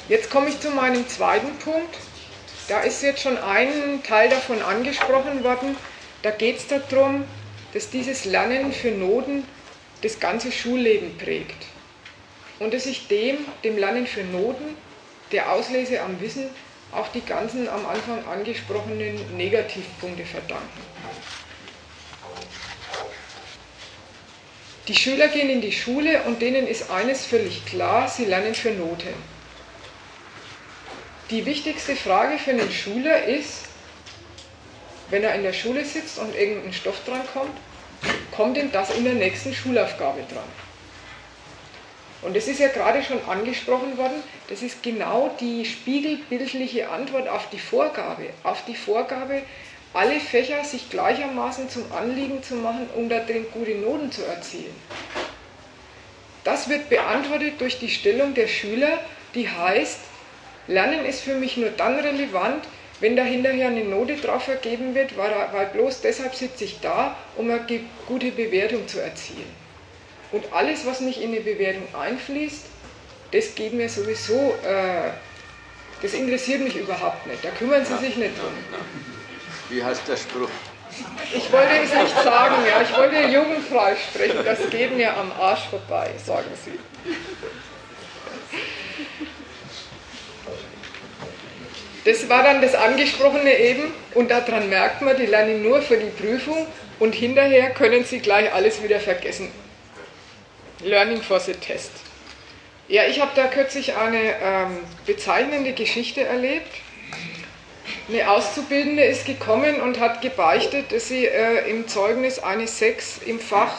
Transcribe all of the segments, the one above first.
Jetzt komme ich zu meinem zweiten Punkt. Da ist jetzt schon ein Teil davon angesprochen worden. Da geht es darum, dass dieses Lernen für Noten das ganze Schulleben prägt. Und dass ich dem Lernen für Noten, der Auslese am Wissen, auch die ganzen am Anfang angesprochenen Negativpunkte verdanken. Die Schüler gehen in die Schule und denen ist eines völlig klar, sie lernen für Noten. Die wichtigste Frage für einen Schüler ist, wenn er in der Schule sitzt und irgendein Stoff dran kommt denn das in der nächsten Schulaufgabe dran? Und das ist ja gerade schon angesprochen worden, das ist genau die spiegelbildliche Antwort auf die Vorgabe, alle Fächer sich gleichermaßen zum Anliegen zu machen, um da drin gute Noten zu erzielen. Das wird beantwortet durch die Stellung der Schüler, die heißt, Lernen ist für mich nur dann relevant, wenn da hinterher eine Note drauf vergeben wird, weil bloß deshalb sitze ich da, um eine gute Bewertung zu erzielen. Und alles, was nicht in eine Bewertung einfließt, das geht mir sowieso, das interessiert mich überhaupt nicht, da kümmern Sie sich nicht drum. Wie heißt der Spruch? Ich wollte es nicht sagen, ja, ich wollte jugendfrei sprechen, das geht mir am Arsch vorbei, sagen Sie. Das war dann das Angesprochene eben und daran merkt man, die lernen nur für die Prüfung und hinterher können sie gleich alles wieder vergessen. Learning for the Test. Ja, ich habe da kürzlich eine bezeichnende Geschichte erlebt. Eine Auszubildende ist gekommen und hat gebeichtet, dass sie im Zeugnis eine 6 im Fach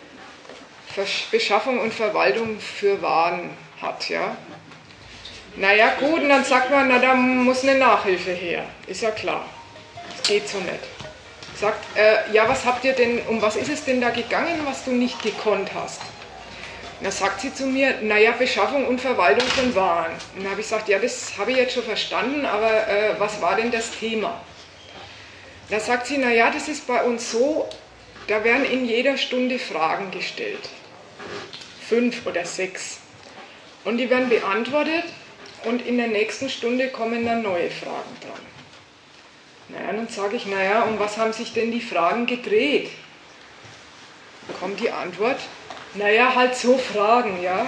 Beschaffung und Verwaltung für Waren hat, ja. Naja gut, und dann sagt man, na da muss eine Nachhilfe her, ist ja klar, das geht so nicht. Sagt, ja was habt ihr denn, um was ist es denn da gegangen, was du nicht gekonnt hast? Und dann sagt sie zu mir, naja, Beschaffung und Verwaltung von Waren. Und dann habe ich gesagt, ja das habe ich jetzt schon verstanden, aber was war denn das Thema? Da sagt sie, naja, das ist bei uns so, da werden in jeder Stunde Fragen gestellt, 5 oder 6. Und die werden beantwortet. Und in der nächsten Stunde kommen dann neue Fragen dran. Naja, dann sage ich, naja, um was haben sich denn die Fragen gedreht? Kommt die Antwort, naja, halt so Fragen, ja.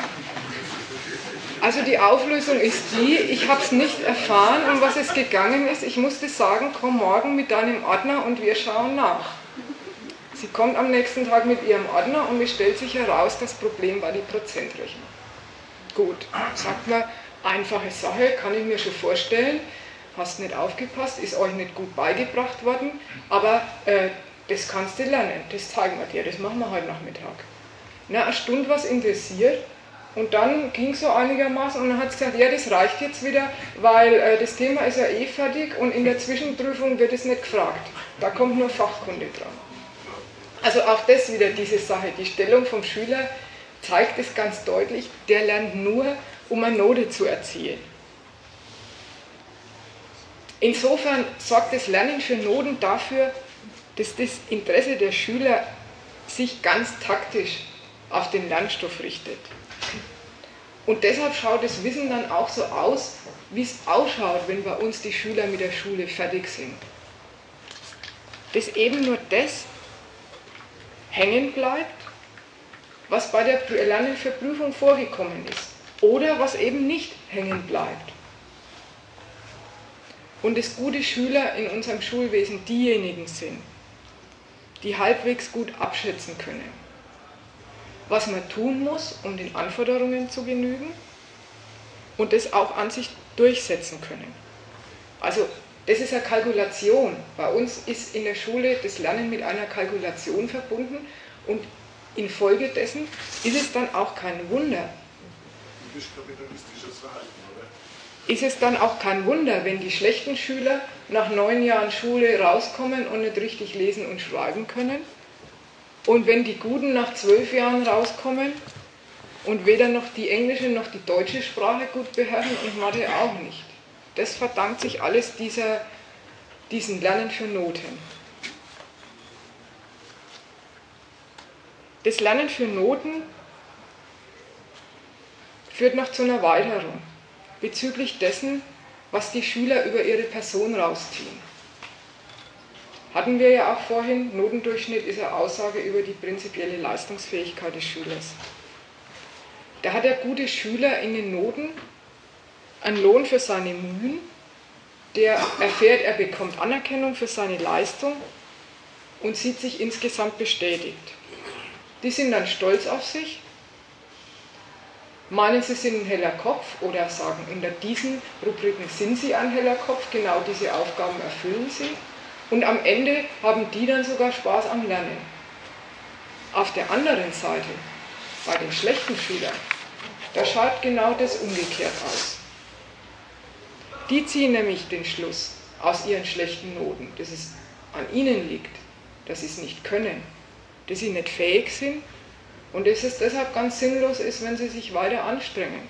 Also die Auflösung ist die, ich habe es nicht erfahren, um was es gegangen ist. Ich musste sagen, komm morgen mit deinem Ordner und wir schauen nach. Sie kommt am nächsten Tag mit ihrem Ordner und es stellt sich heraus, das Problem war die Prozentrechnung. Gut, sagt man, einfache Sache, kann ich mir schon vorstellen, hast nicht aufgepasst, ist euch nicht gut beigebracht worden, aber das kannst du lernen, das zeigen wir dir, das machen wir heute Nachmittag. Na, eine Stunde was interessiert und dann ging es so einigermaßen und dann hat sie gesagt, ja das reicht jetzt wieder, weil das Thema ist ja eh fertig und in der Zwischenprüfung wird es nicht gefragt, da kommt nur Fachkunde dran. Also auch das wieder diese Sache, die Stellung vom Schüler zeigt es ganz deutlich, der lernt nur, um eine Note zu erzielen. Insofern sorgt das Lernen für Noten dafür, dass das Interesse der Schüler sich ganz taktisch auf den Lernstoff richtet. Und deshalb schaut das Wissen dann auch so aus, wie es ausschaut, wenn bei uns die Schüler mit der Schule fertig sind. Dass eben nur das hängen bleibt, was bei der Lernen für Prüfung vorgekommen ist. Oder was eben nicht hängen bleibt. Und dass gute Schüler in unserem Schulwesen diejenigen sind, die halbwegs gut abschätzen können, was man tun muss, um den Anforderungen zu genügen und das auch an sich durchsetzen können. Also das ist eine Kalkulation. Bei uns ist in der Schule das Lernen mit einer Kalkulation verbunden und infolgedessen ist es dann auch kein Wunder, kapitalistisches Verhalten, oder? Ist es dann auch kein Wunder, wenn die schlechten Schüler nach 9 Jahren Schule rauskommen und nicht richtig lesen und schreiben können? Und wenn die Guten nach 12 Jahren rauskommen und weder noch die englische noch die deutsche Sprache gut beherrschen und Mathe auch nicht? Das verdankt sich alles diesen Lernen für Noten. Das Lernen für Noten führt noch zu einer Weiterung. bezüglich dessen, was die Schüler über ihre Person rausziehen. Hatten wir ja auch vorhin, Notendurchschnitt ist eine Aussage über die prinzipielle Leistungsfähigkeit des Schülers. Da hat der gute Schüler in den Noten einen Lohn für seine Mühen, der erfährt, er bekommt Anerkennung für seine Leistung und sieht sich insgesamt bestätigt. Die sind dann stolz auf sich, meinen, sie sind ein heller Kopf oder sagen, unter diesen Rubriken sind sie ein heller Kopf, genau diese Aufgaben erfüllen sie und am Ende haben die dann sogar Spaß am Lernen. Auf der anderen Seite, bei den schlechten Schülern, da schaut genau das umgekehrt aus. Die ziehen nämlich den Schluss aus ihren schlechten Noten, dass es an ihnen liegt, dass sie es nicht können, dass sie nicht fähig sind und dass es deshalb ganz sinnlos ist, wenn sie sich weiter anstrengen.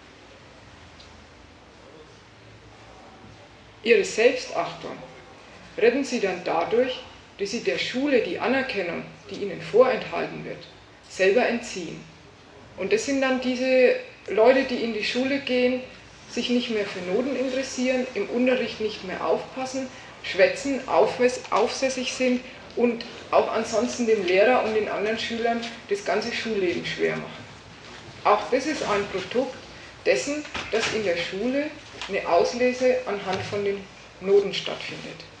Ihre Selbstachtung retten sie dann dadurch, dass sie der Schule die Anerkennung, die ihnen vorenthalten wird, selber entziehen. Und das sind dann diese Leute, die in die Schule gehen, sich nicht mehr für Noten interessieren, im Unterricht nicht mehr aufpassen, schwätzen, aufsässig sind und auch ansonsten dem Lehrer und den anderen Schülern das ganze Schulleben schwer machen. Auch das ist ein Produkt dessen, dass in der Schule eine Auslese anhand von den Noten stattfindet.